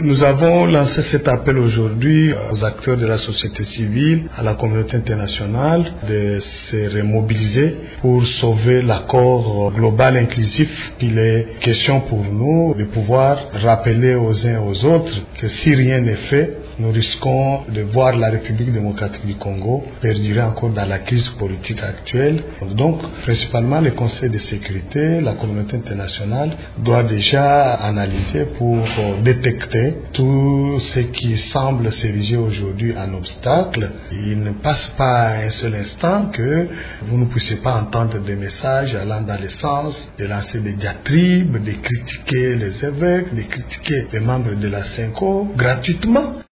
Nous avons lancé cet appel aujourd'hui aux acteurs de la société civile, à la communauté internationale, de se remobiliser pour sauver l'accord global inclusif. Il est question pour nous de pouvoir rappeler aux uns et aux autres que si rien n'est fait, nous risquons de voir la République démocratique du Congo perdurer encore dans la crise politique actuelle. Donc, principalement, le Conseil de sécurité, la communauté internationale doit déjà analyser pour détecter tout ce qui semble s'ériger aujourd'hui en obstacle. Il ne passe pas un seul instant que vous ne puissiez pas entendre des messages allant dans le sens de lancer des diatribes, de critiquer les évêques, de critiquer les membres de la CENCO gratuitement.